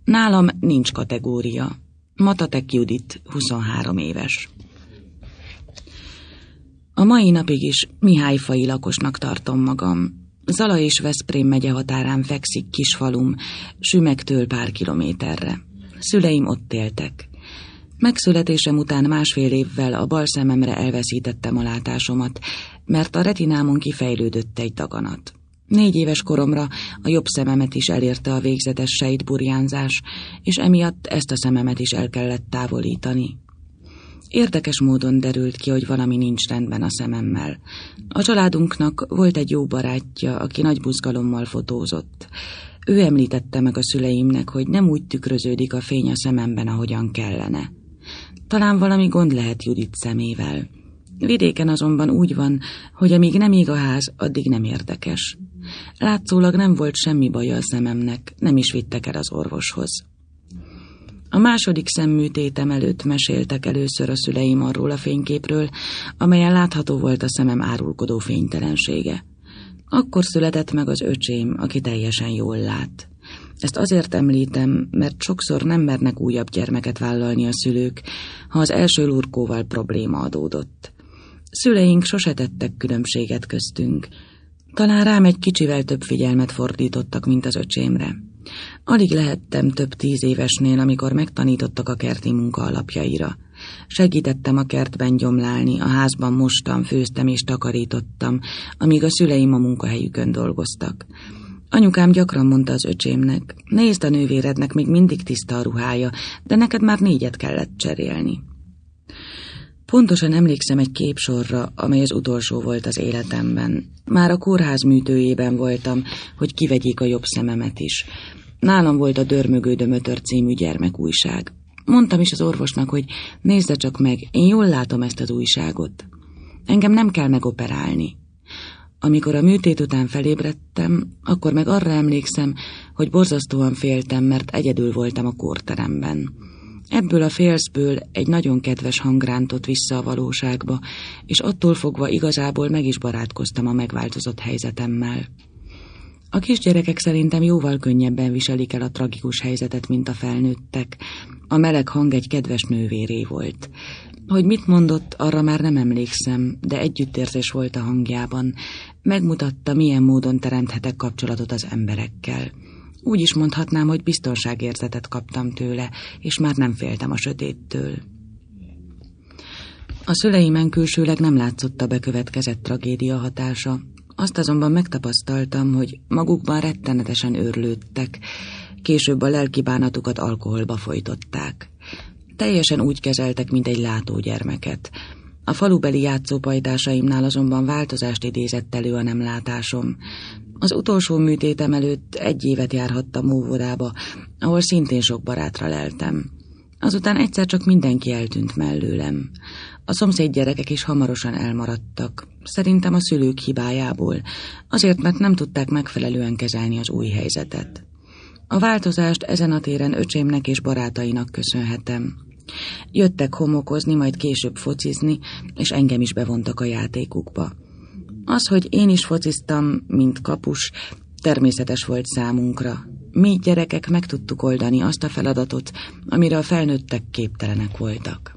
Nálam nincs kategória. Matatek Judit, 23 éves. A mai napig is Mihályfai lakosnak tartom magam. Zala és Veszprém megye határán fekszik kis falum, Sümegtől pár kilométerre. Szüleim ott éltek. Megszületésem után 1,5 évvel a bal szememre elveszítettem a látásomat, mert a retinámon kifejlődött egy daganat. 4 éves koromra a jobb szememet is elérte a végzetes sejtburjánzás, és emiatt ezt a szememet is el kellett távolítani. Érdekes módon derült ki, hogy valami nincs rendben a szememmel. A családunknak volt egy jó barátja, aki nagy buzgalommal fotózott. Ő említette meg a szüleimnek, hogy nem úgy tükröződik a fény a szememben, ahogyan kellene. Talán valami gond lehet Judit szemével. Vidéken azonban úgy van, hogy amíg nem ég a ház, addig nem érdekes. Látszólag nem volt semmi baja a szememnek, nem is vittek el az orvoshoz. A második szemműtétem előtt meséltek először a szüleim arról a fényképről, amelyen látható volt a szemem árulkodó fénytelensége. Akkor született meg az öcsém, aki teljesen jól lát. Ezt azért említem, mert sokszor nem mernek újabb gyermeket vállalni a szülők, ha az első lurkóval probléma adódott. Szüleink sose tettek különbséget köztünk. Talán rám egy kicsivel több figyelmet fordítottak, mint az öcsémre. Alig lehettem több 10 évesnél, amikor megtanítottak a kerti munka alapjaira. Segítettem a kertben gyomlálni, a házban mostam, főztem és takarítottam, amíg a szüleim a munkahelyükön dolgoztak. Anyukám gyakran mondta az öcsémnek, nézd, a nővérednek még mindig tiszta a ruhája, de neked már 4 kellett cserélni. Pontosan emlékszem egy képsorra, amely az utolsó volt az életemben. Már a kórház műtőjében voltam, hogy kivegyék a jobb szememet is. Nálam volt a Dörmögő Dömötör című gyermekújság. Mondtam is az orvosnak, hogy nézze csak meg, én jól látom ezt az újságot. Engem nem kell megoperálni. Amikor a műtét után felébredtem, akkor meg arra emlékszem, hogy borzasztóan féltem, mert egyedül voltam a kórteremben. Ebből a félszből egy nagyon kedves hang rántott vissza a valóságba, és attól fogva igazából meg is barátkoztam a megváltozott helyzetemmel. A kisgyerekek szerintem jóval könnyebben viselik el a tragikus helyzetet, mint a felnőttek. A meleg hang egy kedves nővéré volt. Hogy mit mondott, arra már nem emlékszem, de együttérzés volt a hangjában. Megmutatta, milyen módon teremthetek kapcsolatot az emberekkel. Úgy is mondhatnám, hogy biztonságérzetet kaptam tőle, és már nem féltem a sötéttől. A szüleimen külsőleg nem látszott a bekövetkezett tragédia hatása. Azt azonban megtapasztaltam, hogy magukban rettenetesen őrlődtek, később a lelki bánatukat alkoholba folytották. Teljesen úgy kezeltek, mint egy látógyermeket. A falubeli játszópajtásaimnál azonban változást idézett elő a nem látásom. Az utolsó műtétem előtt 1 évet járhattam óvodába, ahol szintén sok barátra leltem. Azután egyszer csak mindenki eltűnt mellőlem. A szomszéd gyerekek is hamarosan elmaradtak. Szerintem a szülők hibájából, azért, mert nem tudták megfelelően kezelni az új helyzetet. A változást ezen a téren öcsémnek és barátainak köszönhetem. Jöttek homokozni, majd később focizni, és engem is bevontak a játékukba. Az, hogy én is fociztam, mint kapus, természetes volt számunkra. Mi gyerekek meg tudtuk oldani azt a feladatot, amire a felnőttek képtelenek voltak.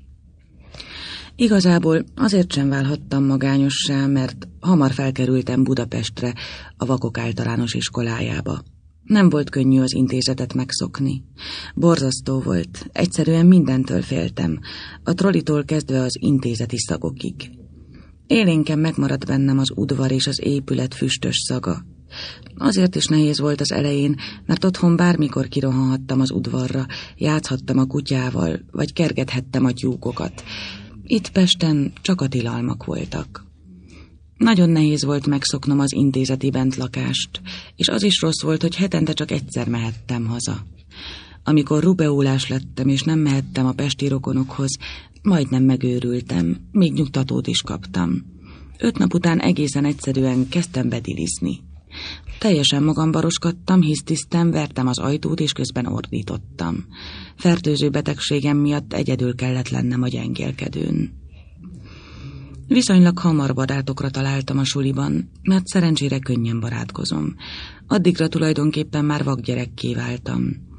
Igazából azért sem válhattam magányossá, mert hamar felkerültem Budapestre, a Vakok Általános Iskolájába. Nem volt könnyű az intézetet megszokni. Borzasztó volt, egyszerűen mindentől féltem, a trollitól kezdve az intézeti szagokig. Élénken megmaradt bennem az udvar és az épület füstös szaga. Azért is nehéz volt az elején, mert otthon bármikor kirohanhattam az udvarra, játszhattam a kutyával, vagy kergethettem a tyúkokat. Itt Pesten csak a tilalmak voltak. Nagyon nehéz volt megszoknom az intézeti bentlakást, és az is rossz volt, hogy hetente csak egyszer mehettem haza. Amikor rubeolás lettem, és nem mehettem a pesti rokonokhoz, majdnem megőrültem, még nyugtatót is kaptam. 5 nap után egészen egyszerűen kezdtem bedilizni. Teljesen magamba roskadtam, hisztisztem, vertem az ajtót, és közben ordítottam. Fertőző betegségem miatt egyedül kellett lennem a gyengélkedőn. Viszonylag hamar barátokra találtam a suliban, mert szerencsére könnyen barátkozom. Addigra tulajdonképpen már vakgyerekké váltam.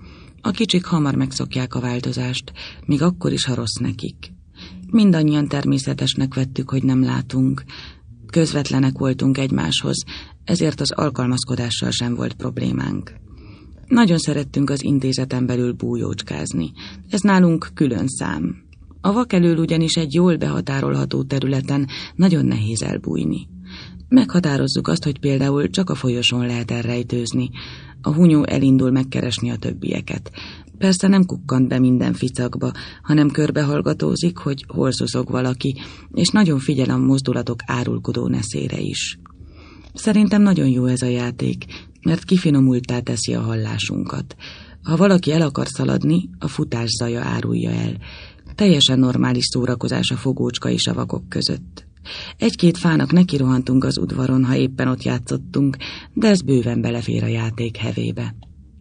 A kicsik hamar megszokják a változást, még akkor is, ha rossz nekik. Mindannyian természetesnek vettük, hogy nem látunk. Közvetlenek voltunk egymáshoz, ezért az alkalmazkodással sem volt problémánk. Nagyon szerettünk az intézeten belül bújócskázni. Ez nálunk külön szám. A vak elől ugyanis egy jól behatárolható területen nagyon nehéz elbújni. Meghatározzuk azt, hogy például csak a folyosón lehet elrejtőzni. A hunyó elindul megkeresni a többieket. Persze nem kukkant be minden ficakba, hanem körbehallgatózik, hogy hol szuszog valaki, és nagyon figyel a mozdulatok árulkodó neszére is. Szerintem nagyon jó ez a játék, mert kifinomulttá teszi a hallásunkat. Ha valaki el akar szaladni, a futás zaja árulja el. Teljesen normális szórakozás a fogócska és a vakok között. Egy-két fának nekirohantunk az udvaron, ha éppen ott játszottunk, de ez bőven belefér a játék hevébe.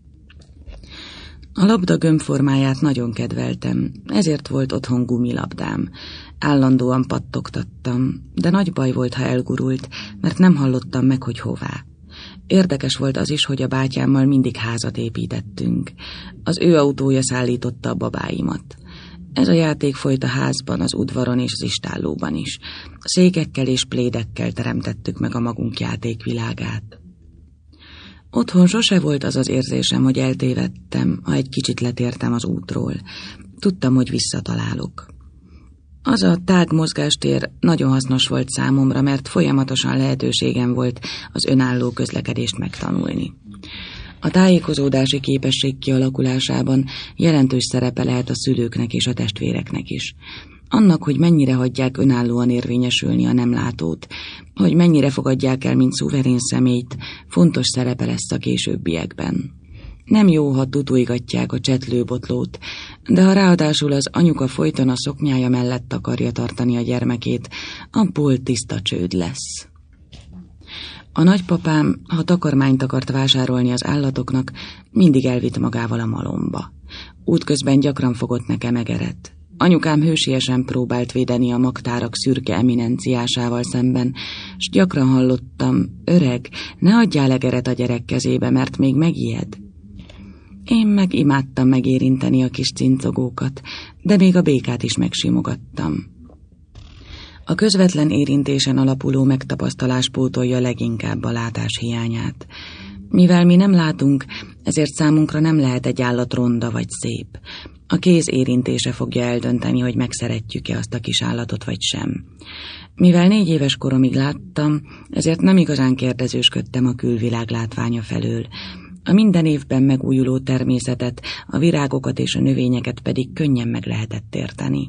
A labda gömbformáját nagyon kedveltem, ezért volt otthon gumilabdám. Állandóan pattogtattam, de nagy baj volt, ha elgurult, mert nem hallottam meg, hogy hová. Érdekes volt az is, hogy a bátyámmal mindig házat építettünk. Az ő autója szállította a babáimat. Ez a játék folyt a házban, az udvaron és az istállóban is. Székekkel és plédekkel teremtettük meg a magunk játékvilágát. Otthon sose volt az az érzésem, hogy eltévedtem, ha egy kicsit letértem az útról. Tudtam, hogy visszatalálok. Az a tág mozgástér nagyon hasznos volt számomra, mert folyamatosan lehetőségem volt az önálló közlekedést megtanulni. A tájékozódási képesség kialakulásában jelentős szerepe lehet a szülőknek és a testvéreknek is. Annak, hogy mennyire hagyják önállóan érvényesülni a nem látót, hogy mennyire fogadják el, mint szuverén személyt, fontos szerepe lesz a későbbiekben. Nem jó, ha tutuigatják a csetlőbotlót, de ha ráadásul az anyuka folyton a szoknyája mellett akarja tartani a gyermekét, abból tiszta csőd lesz. A nagypapám, ha takarmányt akart vásárolni az állatoknak, mindig elvitt magával a malomba. Útközben gyakran fogott nekem egeret. Anyukám hősiesen próbált védeni a magtárak szürke eminenciásával szemben, s gyakran hallottam: öreg, ne adjál egeret a gyerek kezébe, mert még megijed. Én meg imádtam megérinteni a kis cincogókat, de még a békát is megsimogattam. A közvetlen érintésen alapuló megtapasztalás pótolja leginkább a látás hiányát. Mivel mi nem látunk, ezért számunkra nem lehet egy állat ronda vagy szép. A kéz érintése fogja eldönteni, hogy megszeretjük-e azt a kis állatot vagy sem. Mivel 4 éves koromig láttam, ezért nem igazán kérdezősködtem a külvilág látványa felől. A minden évben megújuló természetet, a virágokat és a növényeket pedig könnyen meg lehetett érteni.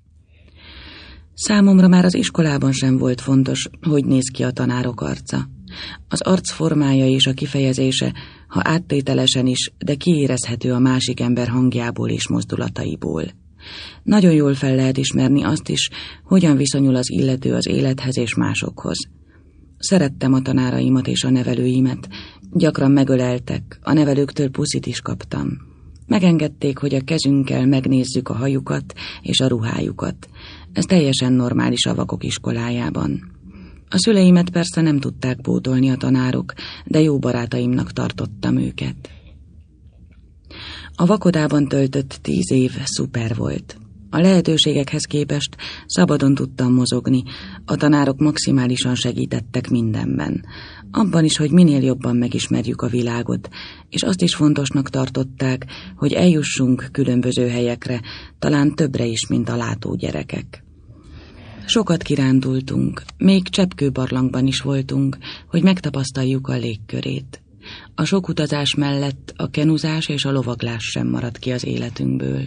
Számomra már az iskolában sem volt fontos, hogy néz ki a tanárok arca. Az arc formája és a kifejezése, ha áttételesen is, de kiérezhető a másik ember hangjából és mozdulataiból. Nagyon jól fel lehet ismerni azt is, hogyan viszonyul az illető az élethez és másokhoz. Szerettem a tanáraimat és a nevelőimet, gyakran megöleltek, a nevelőktől puszit is kaptam. Megengedték, hogy a kezünkkel megnézzük a hajukat és a ruhájukat. Ez teljesen normális a vakok iskolájában. A szüleimet persze nem tudták pótolni a tanárok, de jó barátaimnak tartottam őket. A vakodában töltött 10 év szuper volt. A lehetőségekhez képest szabadon tudtam mozogni, a tanárok maximálisan segítettek mindenben. Abban is, hogy minél jobban megismerjük a világot, és azt is fontosnak tartották, hogy eljussunk különböző helyekre, talán többre is, mint a látó gyerekek. Sokat kirándultunk, még Cseppkőbarlangban is voltunk, hogy megtapasztaljuk a légkörét. A sok utazás mellett a kenuzás és a lovaglás sem maradt ki az életünkből.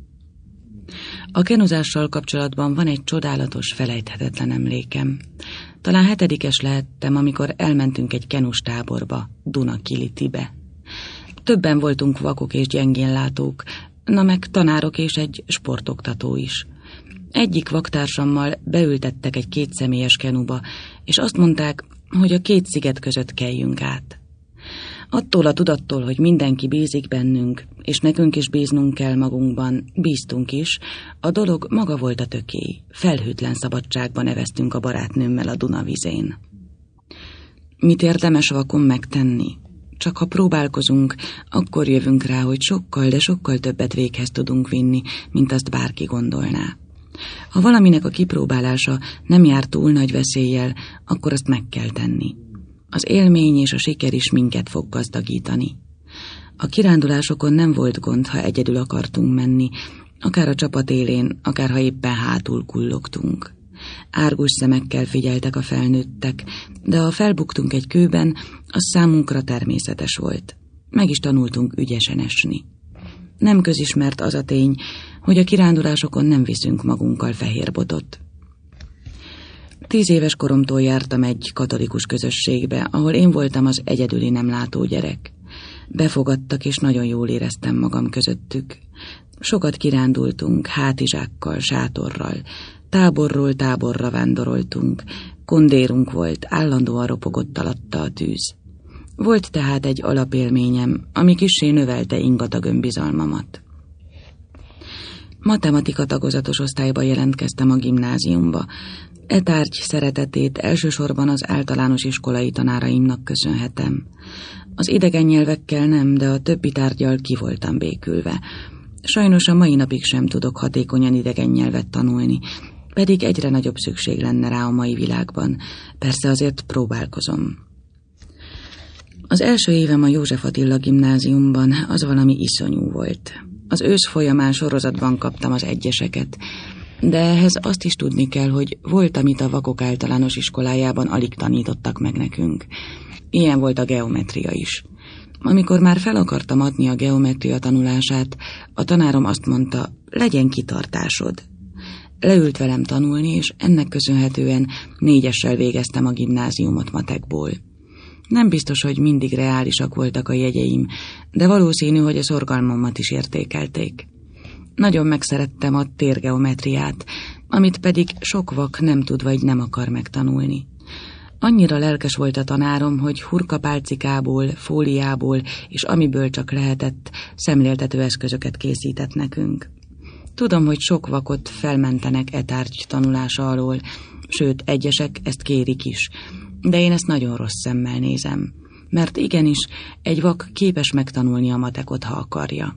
A kenuzással kapcsolatban van egy csodálatos, felejthetetlen emlékem. Talán 7-es lehettem, amikor elmentünk egy kenus táborba, Dunakilitibe. Többen voltunk vakok és gyengénlátók, na meg tanárok és egy sportoktató is. Egyik vaktársammal beültettek egy 2 személyes kenuba, és azt mondták, hogy a 2 sziget között kelljünk át. Attól a tudattól, hogy mindenki bízik bennünk, és nekünk is bíznunk kell magunkban, bíztunk is, a dolog maga volt a tökély. Felhőtlen szabadságban neveztünk a barátnőmmel a Dunavizén. Mit érdemes vakon megtenni? csak ha próbálkozunk, akkor jövünk rá, hogy sokkal, de sokkal többet véghez tudunk vinni, mint azt bárki gondolná. Ha valaminek a kipróbálása nem jár túl nagy veszéllyel, akkor azt meg kell tenni. Az élmény és a siker is minket fog gazdagítani. A kirándulásokon nem volt gond, ha egyedül akartunk menni, akár a csapat élén, akár ha éppen hátul kullogtunk. Árgus szemekkel figyeltek a felnőttek, de ha felbuktunk egy kőben, az számunkra természetes volt. Meg is tanultunk ügyesen esni. Nem közismert az a tény, hogy a kirándulásokon nem viszünk magunkkal fehér botot. 10 éves koromtól jártam egy katolikus közösségbe, ahol én voltam az egyedüli nem látó gyerek. Befogadtak, és nagyon jól éreztem magam közöttük. Sokat kirándultunk, hátizsákkal, sátorral, táborról táborra vándoroltunk, kondérunk volt, állandóan ropogott alatta a tűz. Volt tehát egy alapélményem, ami kissé növelte ingatag önbizalmamat. Matematika tagozatos osztályba jelentkeztem a gimnáziumba. E tárgy szeretetét elsősorban az általános iskolai tanáraimnak köszönhetem. Az idegen nyelvekkel nem, de a többi tárggyal ki voltam békülve. Sajnos a mai napig sem tudok hatékonyan idegen nyelvet tanulni, pedig egyre nagyobb szükség lenne rá a mai világban. Persze azért próbálkozom. Az első évem a József Attila gimnáziumban az valami iszonyú volt. Az ősz folyamán sorozatban kaptam az egyeseket, de ehhez azt is tudni kell, hogy volt, amit a vakok általános iskolájában alig tanítottak meg nekünk. Ilyen volt a geometria is. Amikor már fel akartam adni a geometria tanulását, a tanárom azt mondta, legyen kitartásod. Leült velem tanulni, és ennek köszönhetően 4-essel végeztem a gimnáziumot matekból. Nem biztos, hogy mindig reálisak voltak a jegyeim, de valószínű, hogy a szorgalmamat is értékelték. Nagyon megszerettem a térgeometriát, amit pedig sok vak nem tud vagy nem akar megtanulni. Annyira lelkes volt a tanárom, hogy hurkapálcikából, fóliából és amiből csak lehetett, szemléltető eszközöket készített nekünk. Tudom, hogy sok vakot felmentenek e tárgy tanulása alól, sőt, egyesek ezt kérik is, de én ezt nagyon rossz szemmel nézem, mert igenis, egy vak képes megtanulni a matekot, ha akarja.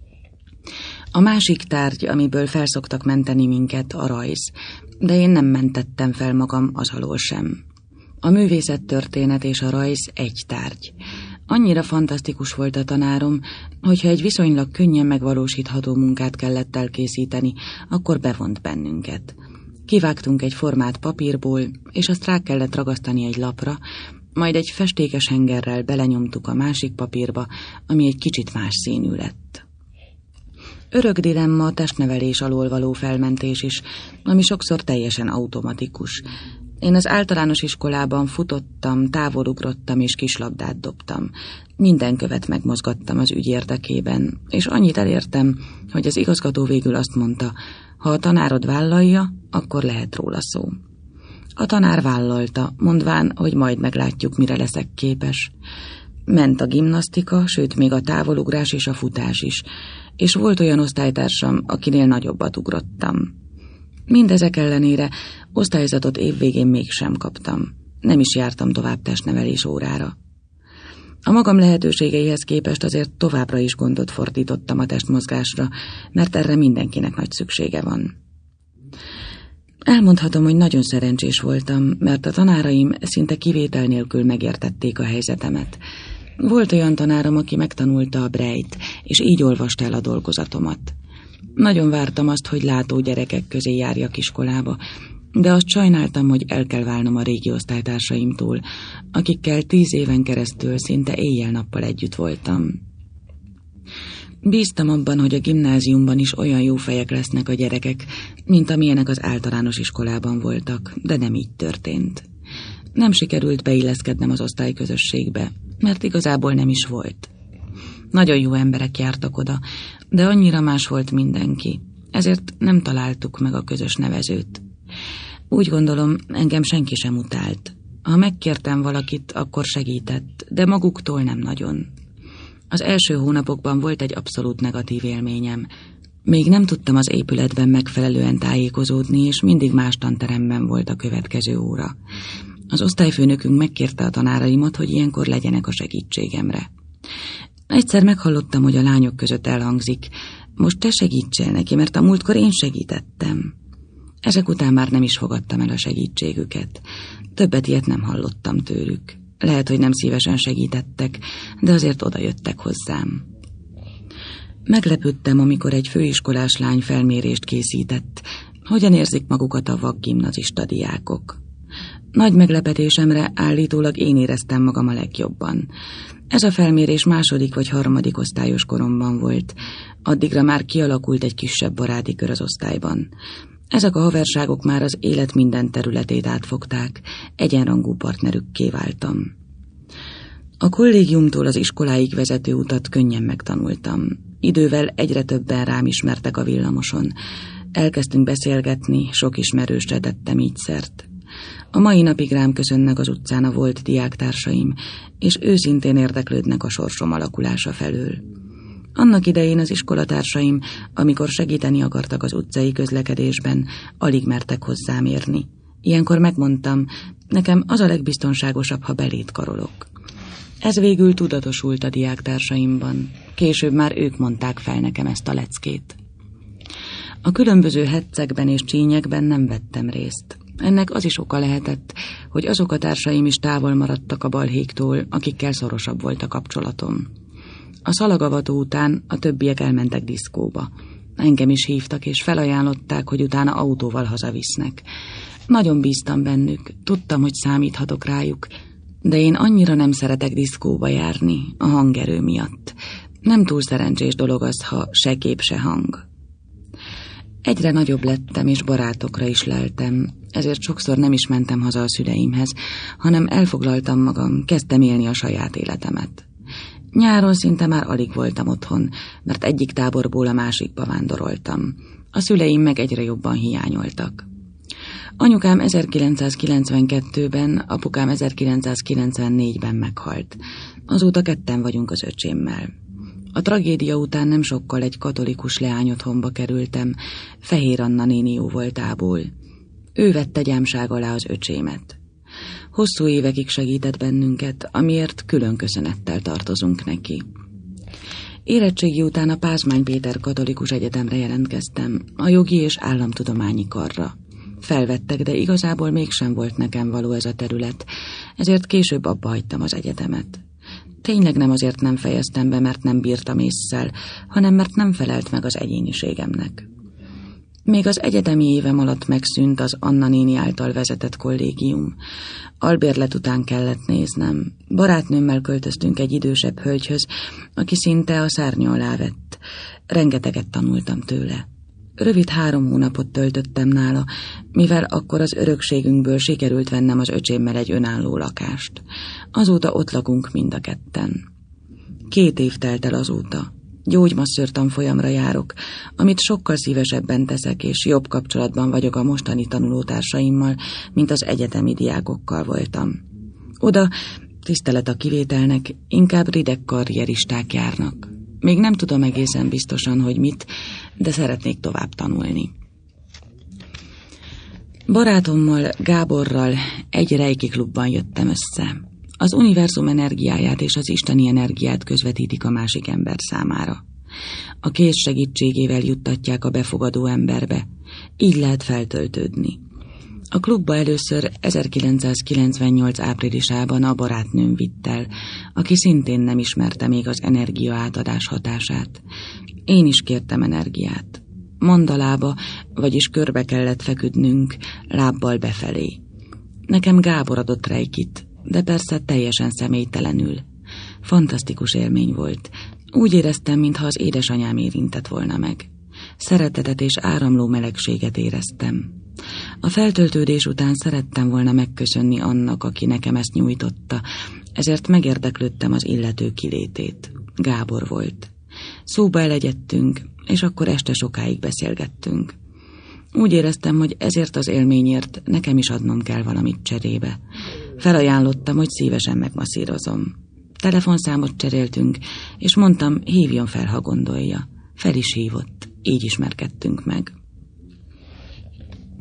A másik tárgy, amiből felszoktak menteni minket, a rajz, de én nem mentettem fel magam az alól sem. A művészettörténet és a rajz egy tárgy. Annyira fantasztikus volt a tanárom, hogyha egy viszonylag könnyen megvalósítható munkát kellett elkészíteni, akkor bevont bennünket. Kivágtunk egy formát papírból, és azt rá kellett ragasztani egy lapra, majd egy festékes hengerrel belenyomtuk a másik papírba, ami egy kicsit más színű lett. Örök dilemma a testnevelés alól való felmentés is, ami sokszor teljesen automatikus. Én az általános iskolában futottam, távolugrottam és kislabdát dobtam. Minden követ megmozgattam az ügy érdekében, és annyit elértem, hogy az igazgató végül azt mondta, ha a tanárod vállalja, akkor lehet róla szó. A tanár vállalta, mondván, hogy majd meglátjuk, mire leszek képes. Ment a gimnasztika, sőt még a távolugrás és a futás is, és volt olyan osztálytársam, akinél nagyobbat ugrottam. Mindezek ellenére osztályzatot évvégén mégsem kaptam. Nem is jártam tovább testnevelés órára. A magam lehetőségeihez képest azért továbbra is gondot fordítottam a testmozgásra, mert erre mindenkinek nagy szüksége van. Elmondhatom, hogy nagyon szerencsés voltam, mert a tanáraim szinte kivétel nélkül megértették a helyzetemet. Volt olyan tanárom, aki megtanulta a Braille-t, és így olvasta el a dolgozatomat. Nagyon vártam azt, hogy látó gyerekek közé járjak iskolába, de azt sajnáltam, hogy el kell válnom a régi osztálytársaimtól, akikkel 10 éven keresztül szinte éjjel-nappal együtt voltam. Bíztam abban, hogy a gimnáziumban is olyan jó fejek lesznek a gyerekek, mint amilyenek az általános iskolában voltak, de nem így történt. Nem sikerült beilleszkednem az osztályközösségbe, mert igazából nem is volt. Nagyon jó emberek jártak oda, de annyira más volt mindenki, ezért nem találtuk meg a közös nevezőt. Úgy gondolom, engem senki sem utált. Ha megkértem valakit, akkor segített, de maguktól nem nagyon. Az első hónapokban volt egy abszolút negatív élményem. Még nem tudtam az épületben megfelelően tájékozódni, és mindig más tanteremben volt a következő óra. Az osztályfőnökünk megkérte a tanáraimat, hogy ilyenkor legyenek a segítségemre. Egyszer meghallottam, hogy a lányok között elhangzik: most te segítsél neki, mert a múltkor én segítettem. Ezek után már nem is fogadtam el a segítségüket. Többet ilyet nem hallottam tőlük. Lehet, hogy nem szívesen segítettek, de azért odajöttek hozzám. Meglepődtem, amikor egy főiskolás lány felmérést készített, hogyan érzik magukat a vakgimnazista diákok. Nagy meglepetésemre állítólag én éreztem magam a legjobban. Ez a felmérés második vagy harmadik osztályos koromban volt. Addigra már kialakult egy kisebb baráti kör az osztályban. Ezek a haverságok már az élet minden területét átfogták, egyenrangú partnerükké váltam. A kollégiumtól az iskoláig vezető utat könnyen megtanultam. Idővel egyre többen rám ismertek a villamoson. Elkezdtünk beszélgetni, sok ismerősre tettem így szert. A mai napig rám köszönnek az utcán a volt diáktársaim, és őszintén érdeklődnek a sorsom alakulása felől. Annak idején az iskolatársaim, amikor segíteni akartak az utcai közlekedésben, alig mertek hozzám érni. Ilyenkor megmondtam, nekem az a legbiztonságosabb, ha belét karolok. Ez végül tudatosult a diáktársaimban. Később már ők mondták fel nekem ezt a leckét. A különböző heccekben és csínyekben nem vettem részt. Ennek az is oka lehetett, hogy azok a társaim is távol maradtak a balhéktól, akikkel szorosabb volt a kapcsolatom. A szalagavató után a többiek elmentek diszkóba. Engem is hívtak, és felajánlották, hogy utána autóval hazavisznek. Nagyon bíztam bennük, tudtam, hogy számíthatok rájuk, de én annyira nem szeretek diszkóba járni, a hangerő miatt. Nem túl szerencsés dolog az, ha se kép, se hang. Egyre nagyobb lettem, és barátokra is leltem, ezért sokszor nem is mentem haza a szüleimhez, hanem elfoglaltam magam, kezdtem élni a saját életemet. Nyáron szinte már alig voltam otthon, mert egyik táborból a másikba vándoroltam. A szüleim meg egyre jobban hiányoltak. Anyukám 1992-ben, apukám 1994-ben meghalt. Azóta ketten vagyunk az öcsémmel. A tragédia után nem sokkal egy katolikus leányotthonba kerültem, Fehér Anna néni jóvoltából. Ő vette gyámság alá az öcsémet. Hosszú évekig segített bennünket, amiért külön köszönettel tartozunk neki. Érettségi után a Pázmány Péter Katolikus Egyetemre jelentkeztem, a jogi és államtudományi karra. Felvettek, de igazából mégsem volt nekem való ez a terület, ezért később abba hagytam az egyetemet. Tényleg nem azért nem fejeztem be, mert nem bírtam ésszel, hanem mert nem felelt meg az egyéniségemnek. Még az egyetemi évem alatt megszűnt az Anna néni által vezetett kollégium. Albérlet után kellett néznem. Barátnőmmel költöztünk egy idősebb hölgyhöz, aki szinte a szárnya alá vett. Rengeteget tanultam tőle. Rövid 3 hónapot töltöttem nála, mivel akkor az örökségünkből sikerült vennem az öcsémmel egy önálló lakást. Azóta ott lakunk mind a ketten. 2 év telt el azóta. Gyógymasször tanfolyamra járok, amit sokkal szívesebben teszek, és jobb kapcsolatban vagyok a mostani tanulótársaimmal, mint az egyetemi diákokkal voltam. Oda, tisztelet a kivételnek, inkább rideg karrieristák járnak. Még nem tudom egészen biztosan, hogy mit, de szeretnék tovább tanulni. Barátommal, Gáborral egy reiki klubban jöttem össze. Az univerzum energiáját és az isteni energiát közvetítik a másik ember számára. A kéz segítségével juttatják a befogadó emberbe, így lehet feltöltődni. A klubba először 1998 áprilisában a barátnőm vitt el, aki szintén nem ismerte még az energiaátadás hatását. Én is kértem energiát. Mandalába, vagyis körbe kellett feküdnünk, lábbal befelé. Nekem Gábor adott reikit, de persze teljesen személytelenül. Fantasztikus élmény volt. Úgy éreztem, mintha az édesanyám érintett volna meg. Szeretetet és áramló melegséget éreztem. A feltöltődés után szerettem volna megköszönni annak, aki nekem ezt nyújtotta, ezért megérdeklődtem az illető kilétét. Gábor volt. Szóba elegyedtünk, és akkor este sokáig beszélgettünk. Úgy éreztem, hogy ezért az élményért nekem is adnom kell valamit cserébe. Felajánlottam, hogy szívesen megmasszírozom. Telefonszámot cseréltünk, és mondtam, hívjon fel, ha gondolja. Fel is hívott, így ismerkedtünk meg.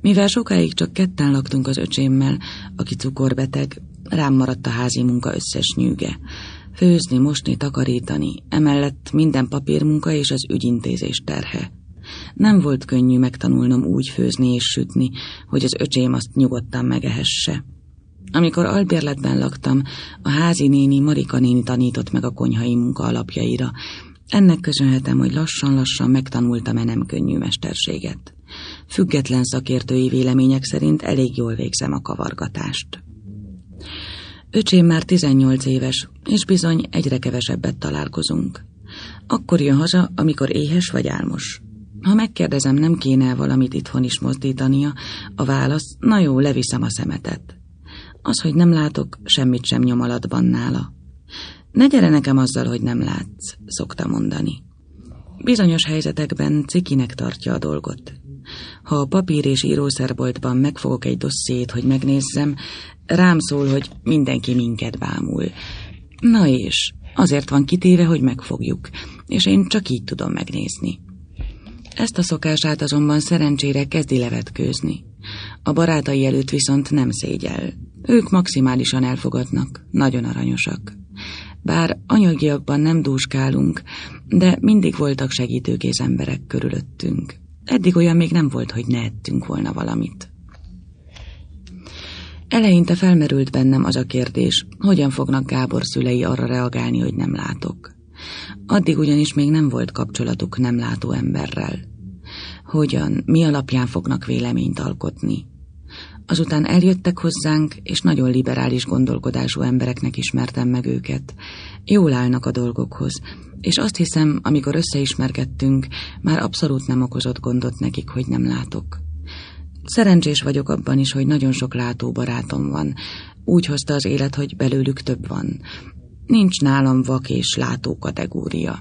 Mivel sokáig csak ketten laktunk az öcsémmel, aki cukorbeteg, rám maradt a házi munka összes nyűge. Főzni, mosni, takarítani, emellett minden papírmunka és az ügyintézés terhe. Nem volt könnyű megtanulnom úgy főzni és sütni, hogy az öcsém azt nyugodtan megehesse. Amikor albérletben laktam, a házi néni Marika néni tanított meg a konyhai munka alapjaira. Ennek köszönhetem, hogy lassan-lassan megtanultam nem könnyű mesterséget. Független szakértői vélemények szerint elég jól végzem a kavargatást. Öcsém már 18 éves, és bizony egyre kevesebbet találkozunk. Akkor jön haza, amikor éhes vagy álmos. Ha megkérdezem, nem kéne valamit itthon is mozdítania, a válasz, na jó, leviszem a szemetet. Az, hogy nem látok, semmit sem nyom alatban nála. Ne gyere nekem azzal, hogy nem látsz, szokta mondani. Bizonyos helyzetekben cikinek tartja a dolgot. Ha a papír- és írószerboltban megfogok egy dossziét, hogy megnézzem, rám szól, hogy mindenki minket bámul. Na és, azért van kitéve, hogy megfogjuk, és én csak így tudom megnézni. Ezt a szokását azonban szerencsére kezdi levetkőzni. A barátai előtt viszont nem szégyel. Ők maximálisan elfogadnak, nagyon aranyosak. Bár anyagiakban nem dúskálunk, de mindig voltak segítőkész emberek körülöttünk. Eddig olyan még nem volt, hogy ne ettünk volna valamit. Eleinte felmerült bennem az a kérdés, hogyan fognak Gábor szülei arra reagálni, hogy nem látok. Addig ugyanis még nem volt kapcsolatuk nem látó emberrel. Hogyan, mi alapján fognak véleményt alkotni? Azután eljöttek hozzánk, és nagyon liberális gondolkodású embereknek ismertem meg őket. Jól állnak a dolgokhoz, és azt hiszem, amikor összeismerkedtünk, már abszolút nem okozott gondot nekik, hogy nem látok. Szerencsés vagyok abban is, hogy nagyon sok látóbarátom van. Úgy hozta az élet, hogy belőlük több van. Nincs nálam vak és látó kategória.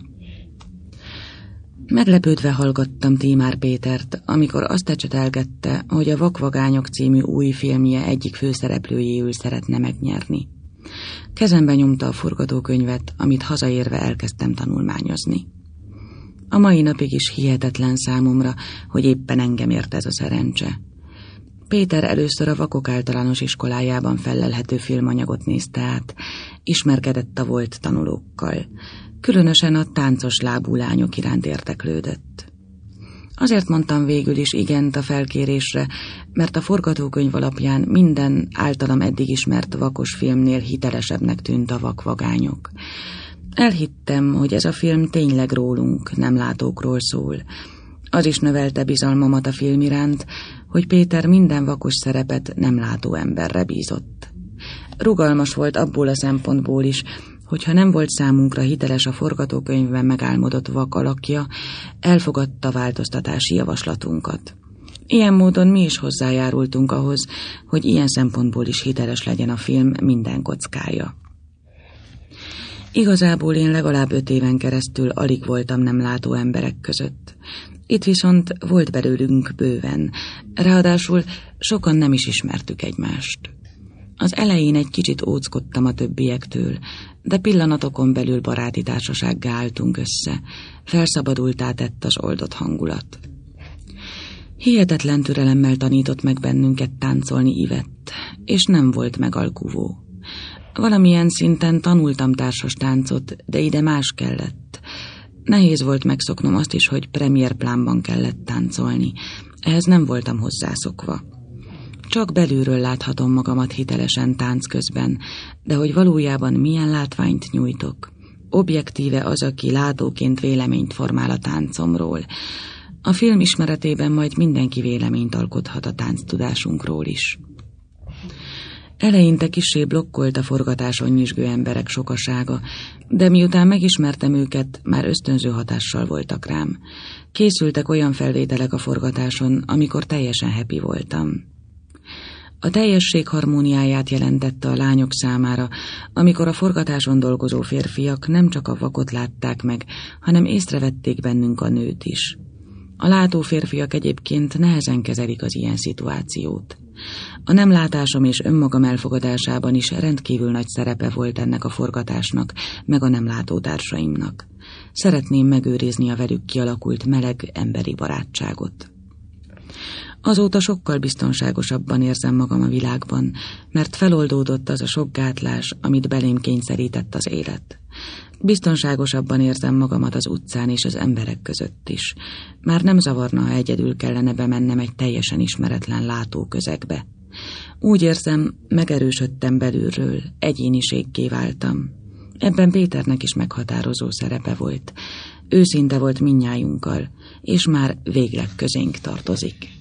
Meglepődve hallgattam Tímár Pétert, amikor azt ecsetelgette, hogy a Vakvagányok című új filmje egyik főszereplőjéül szeretne megnyerni. Kezembe nyomta a forgatókönyvet, amit hazaérve elkezdtem tanulmányozni. A mai napig is hihetetlen számomra, hogy éppen engem ért ez a szerencse. Péter először a Vakok Általános Iskolájában fellelhető filmanyagot nézte át, ismerkedett a volt tanulókkal. Különösen a táncos lábú lányok iránt érdeklődött. Azért mondtam végül is igent a felkérésre, mert a forgatókönyv alapján minden általam eddig ismert vakos filmnél hitelesebbnek tűnt a Vakvagányok. Elhittem, hogy ez a film tényleg rólunk, nem látókról szól. Az is növelte bizalmamat a film iránt, hogy Péter minden vakos szerepet nem látó emberre bízott. Rugalmas volt abból a szempontból is, hogyha nem volt számunkra hiteles a forgatókönyvben megálmodott vak alakja, elfogadta változtatási javaslatunkat. Ilyen módon mi is hozzájárultunk ahhoz, hogy ilyen szempontból is hiteles legyen a film minden kockája. Igazából én legalább 5 éven keresztül alig voltam nem látó emberek között. Itt viszont volt belőlünk bőven, ráadásul sokan nem is ismertük egymást. Az elején egy kicsit óckodtam a többiektől, de pillanatokon belül baráti társasággá álltunk össze, felszabadultá tett az oldott hangulat. Hihetetlen türelemmel tanított meg bennünket táncolni Ivett, és nem volt megalkuvó. Valamilyen szinten tanultam társas táncot, de ide más kellett. Nehéz volt megszoknom azt is, hogy premierplánban kellett táncolni. Ehhez nem voltam hozzászokva. Csak belülről láthatom magamat hitelesen tánc közben, de hogy valójában milyen látványt nyújtok. Objektíve az, aki látóként véleményt formál a táncomról. A film ismeretében majd mindenki véleményt alkothat a tánctudásunkról is. Eleinte kissé blokkolt a forgatáson nyüzsgő emberek sokasága, de miután megismertem őket, már ösztönző hatással voltak rám. Készültek olyan felvételek a forgatáson, amikor teljesen happy voltam. A teljesség harmóniáját jelentette a lányok számára, amikor a forgatáson dolgozó férfiak nem csak a vakot látták meg, hanem észrevették bennünk a nőt is. A látó férfiak egyébként nehezen kezelik az ilyen szituációt. A nem látásom és önmagam elfogadásában is rendkívül nagy szerepe volt ennek a forgatásnak, meg a nem látó társaimnak. Szeretném megőrizni a velük kialakult meleg emberi barátságot. Azóta sokkal biztonságosabban érzem magam a világban, mert feloldódott az a sok gátlás, amit belém kényszerített az élet. Biztonságosabban érzem magamat az utcán és az emberek között is. Már nem zavarna, ha egyedül kellene bemennem egy teljesen ismeretlen látóközegbe. Úgy érzem, megerősödtem belülről, egyéniséggé váltam. Ebben Péternek is meghatározó szerepe volt. Őszinte volt mindnyájunkkal, és már végleg közénk tartozik.